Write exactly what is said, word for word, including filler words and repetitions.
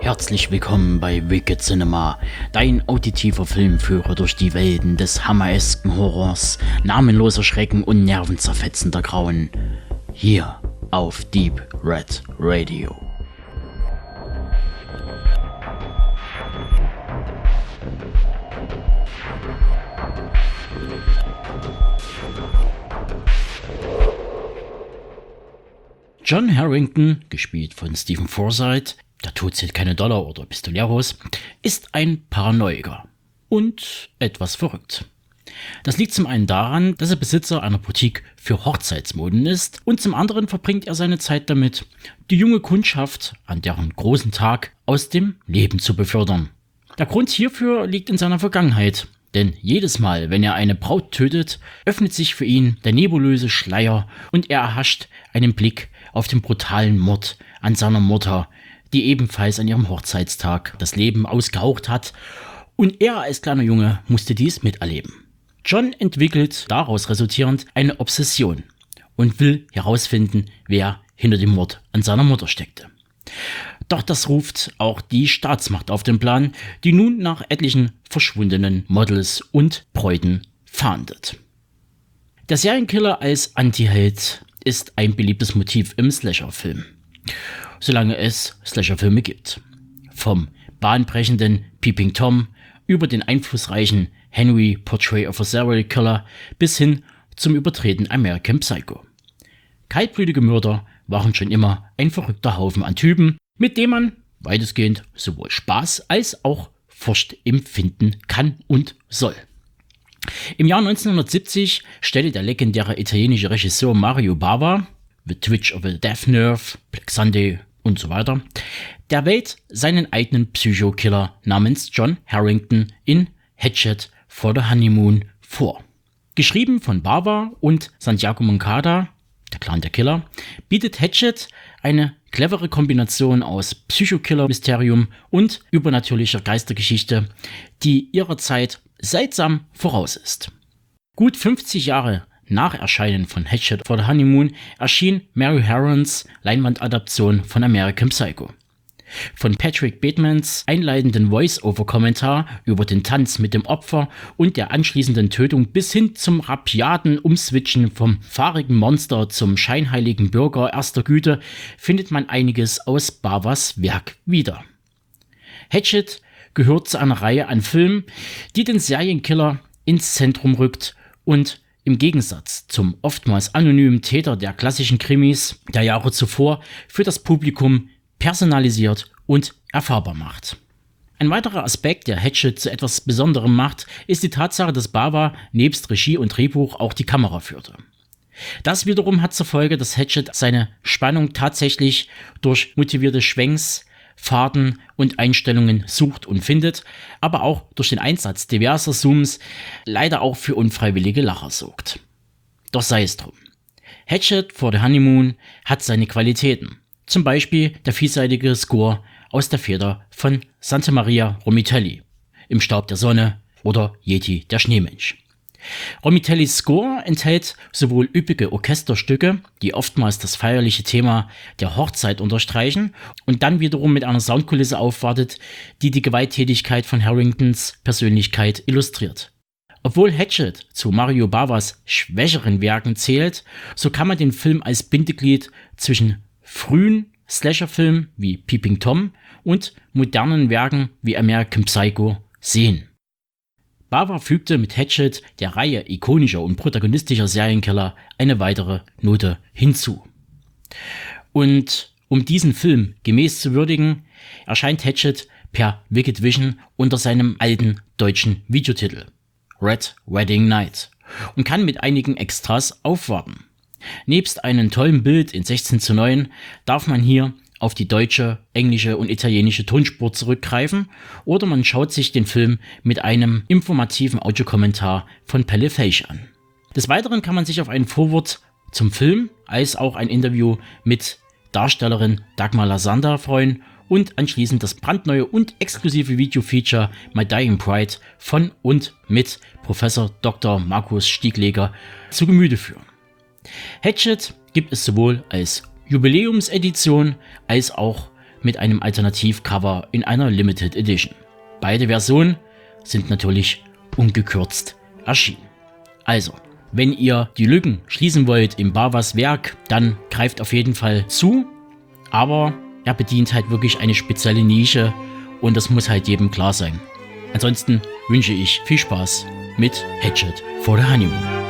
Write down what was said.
Herzlich willkommen bei Wicked Cinema, dein auditiver Filmführer durch die Welten des hammeresken Horrors, namenloser Schrecken und nervenzerfetzender Grauen. Hier auf Deep Red Radio. John Harrington, gespielt von Stephen Forsythe, der Tod zählt keine Dollar oder Pistoleros, ist ein Paranoiker und etwas verrückt. Das liegt zum einen daran, dass er Besitzer einer Boutique für Hochzeitsmoden ist, und zum anderen verbringt er seine Zeit damit, die junge Kundschaft an deren großen Tag aus dem Leben zu befördern. Der Grund hierfür liegt in seiner Vergangenheit, denn jedes Mal, wenn er eine Braut tötet, öffnet sich für ihn der nebulöse Schleier und er erhascht einen Blick auf den brutalen Mord an seiner Mutter, die ebenfalls an ihrem Hochzeitstag das Leben ausgehaucht hat, und er als kleiner Junge musste dies miterleben. John entwickelt daraus resultierend eine Obsession und will herausfinden, wer hinter dem Mord an seiner Mutter steckte. Doch das ruft auch die Staatsmacht auf den Plan, die nun nach etlichen verschwundenen Models und Bräuten fahndet. Der Serienkiller als Antiheld ist ein beliebtes Motiv im Slasher-Film, solange es Slasher-Filme gibt. Vom bahnbrechenden Peeping Tom über den einflussreichen Henry Portrait of a Serial Killer bis hin zum überdrehten American Psycho. Kaltblütige Mörder waren schon immer ein verrückter Haufen an Typen, mit dem man weitestgehend sowohl Spaß als auch Furcht empfinden kann und soll. Im Jahr neunzehnhundertsiebzig stellte der legendäre italienische Regisseur Mario Bava, The Twitch of a Death Nerve, Black Sunday und so weiter, der Welt seinen eigenen Psycho-Killer namens John Harrington in Hatchet for the Honeymoon vor. Geschrieben von Bava und Santiago Moncada, der Clan der Killer, bietet Hatchet eine clevere Kombination aus Psychokiller-Mysterium und übernatürlicher Geistergeschichte, die ihrer Zeit seltsam voraus ist. Gut fünfzig Jahre nach Erscheinen von Hatchet for the Honeymoon erschien Mary Harrons Leinwandadaption von American Psycho. Von Patrick Batemans einleitenden Voice-Over-Kommentar über den Tanz mit dem Opfer und der anschließenden Tötung bis hin zum rapiaten Umswitchen vom fahrigen Monster zum scheinheiligen Bürger erster Güte findet man einiges aus Bavas Werk wieder. Hatchet gehört zu einer Reihe an Filmen, die den Serienkiller ins Zentrum rückt und im Gegensatz zum oftmals anonymen Täter der klassischen Krimis der Jahre zuvor für das Publikum personalisiert und erfahrbar macht. Ein weiterer Aspekt, der Hatchet zu etwas Besonderem macht, ist die Tatsache, dass Bava nebst Regie und Drehbuch auch die Kamera führte. Das wiederum hat zur Folge, dass Hatchet seine Spannung tatsächlich durch motivierte Schwenks, Fahrten und Einstellungen sucht und findet, aber auch durch den Einsatz diverser Zooms leider auch für unfreiwillige Lacher sorgt. Doch sei es drum. Hatchet for the Honeymoon hat seine Qualitäten. Zum Beispiel der vielseitige Score aus der Feder von Santa Maria Romitelli, Im Staub der Sonne oder Yeti der Schneemensch. Romitellis Score enthält sowohl üppige Orchesterstücke, die oftmals das feierliche Thema der Hochzeit unterstreichen und dann wiederum mit einer Soundkulisse aufwartet, die die Gewalttätigkeit von Harringtons Persönlichkeit illustriert. Obwohl Hatchet zu Mario Bavas schwächeren Werken zählt, so kann man den Film als Bindeglied zwischen frühen Slasher-Filmen wie Peeping Tom und modernen Werken wie American Psycho sehen. Bava fügte mit Hatchet der Reihe ikonischer und protagonistischer Serienkiller eine weitere Note hinzu. Und um diesen Film gemäß zu würdigen, erscheint Hatchet per Wicked Vision unter seinem alten deutschen Videotitel Red Wedding Night und kann mit einigen Extras aufwarten. Nebst einem tollen Bild in sechzehn zu neun darf man hier auf die deutsche, englische und italienische Tonspur zurückgreifen oder man schaut sich den Film mit einem informativen Audiokommentar von Pelle Felsch an. Des Weiteren kann man sich auf ein Vorwort zum Film als auch ein Interview mit Darstellerin Dagmar Lassander freuen und anschließend das brandneue und exklusive Video-Feature My Dying Bride von und mit Professor Doktor Markus Stiegleger zu Gemüte führen. Hatchet gibt es sowohl als Jubiläumsedition als auch mit einem Alternativcover in einer Limited Edition. Beide Versionen sind natürlich ungekürzt erschienen. Also, wenn ihr die Lücken schließen wollt im Bavas Werk, dann greift auf jeden Fall zu, aber er bedient halt wirklich eine spezielle Nische und das muss halt jedem klar sein. Ansonsten wünsche ich viel Spaß mit Hatchet for the Honeymoon.